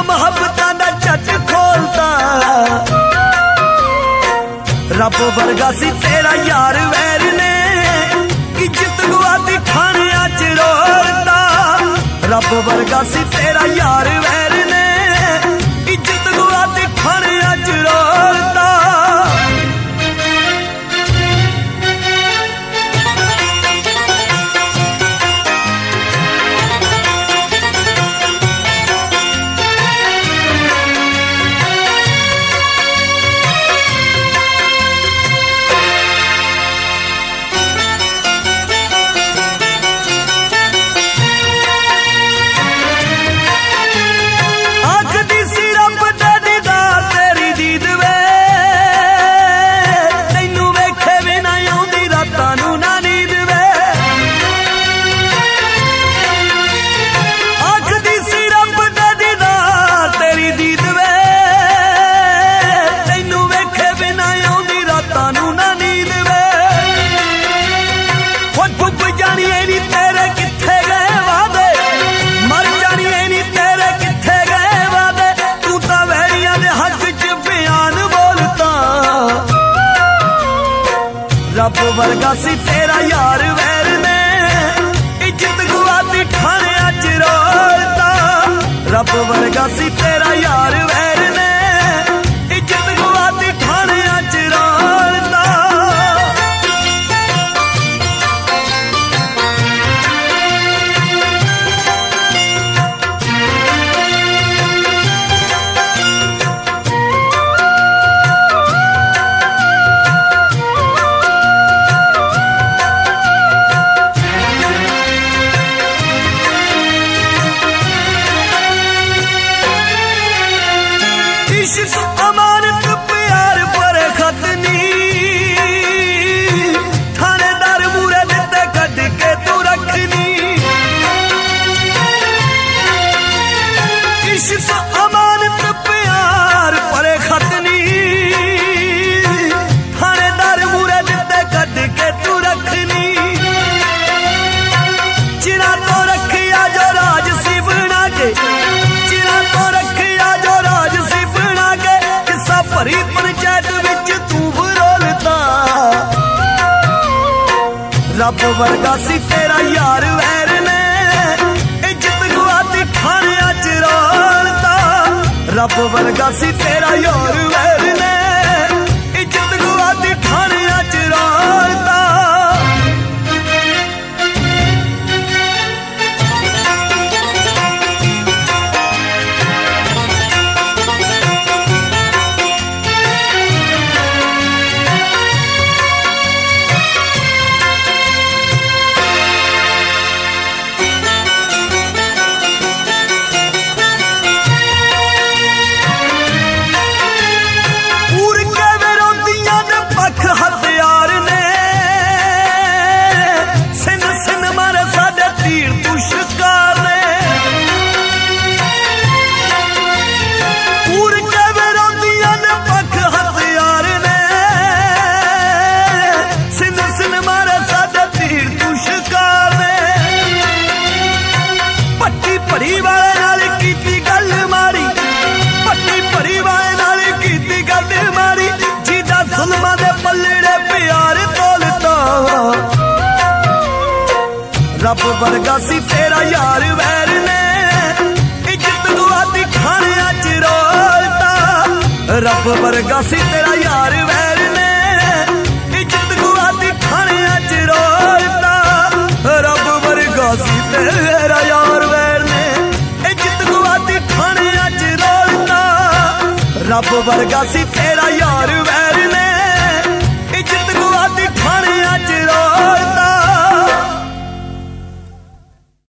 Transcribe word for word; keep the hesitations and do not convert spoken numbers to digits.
ਮੁਹੱਬਤਾਂ ਦਾ ਝੱਟ ਖੋਲਦਾ ਰੱਬ ਵਰਗਾ ਸੀ ਤੇਰਾ ਯਾਰ ਵੈਰ ਨੇ ਇੱਜ਼ਤ ਗਵਾਦੀ ਖਾਣਿਆਂ ਚ ਰੋਲਦਾ ਰੱਬ ਵਰਗਾ ਸੀ ਤੇਰਾ ਯਾਰ ਵੈਰ ਨੇ ਇੱਜ਼ਤ ਗਵਾਦੀ ਖਾਣਿਆਂ ਚ ਰੋਲਦਾ ਰੱਬ ਵਰਗਾ ਸੀ ਤੇਰਾ ਯਾਰ ਵੈਰ ਨੇ ਇੱਜ਼ਤ ਗਵਾਦੀ ਖਾਣਿਆਂ ਚ ਰੋਲਦਾ ਰੱਬ ਵਰਗਾ ਸੀ ਤੇਰਾ ਯਾਰ ਵੈਰ ਨੇ ਇੱਜ਼ਤ ਗਵਾਦੀ ਖਾਣਿਆਂ ਚ ਰੋਲਦਾ इश्क अमानत प्यार पर खतनी थानेदार मूरे दिते कद के तू रखनी इश्क अमानत प्यार पर खतनी थानेदार मूरे दिते कद के तू रखनी चिरा तो रखिया जो राज सी बना के चिरा तो रखिया जो राज सी भरी पंचायत विच तू बरोलदा रब वर्गा सी तेरा यार वैर ने इज्जत गवादी खाणियां च रोलदा रब वर्गा सी तेरा यार वैर ने इज्जत गवादी खाणियां च रोलदा हथियार ने सिन सिन मारे साडे तीर तू शिकार ने पूर के विरोधियां ने पख हथियार ने सिन सिन मारे साडे तीर तू शिकार ने पट्टी भरी वाले नाल कीती गल मारी पट्टी भरी वाले नाल कीती गल मारी जिदा जुल्मां दे पल्लड़े प्यार तोलदा रब वर्गा सी तेरा यार वैर ने इज्जत गवादी खाणियां च रोलदा रब वर्गा सी तेरा यार वैर ने इज्जत गवादी खाणियां च रोलदा रब वर्गा सी तेरा यार वैर ने इज्जत गवादी खाणियां च रोलदा रब वर्गा सी तेरा यार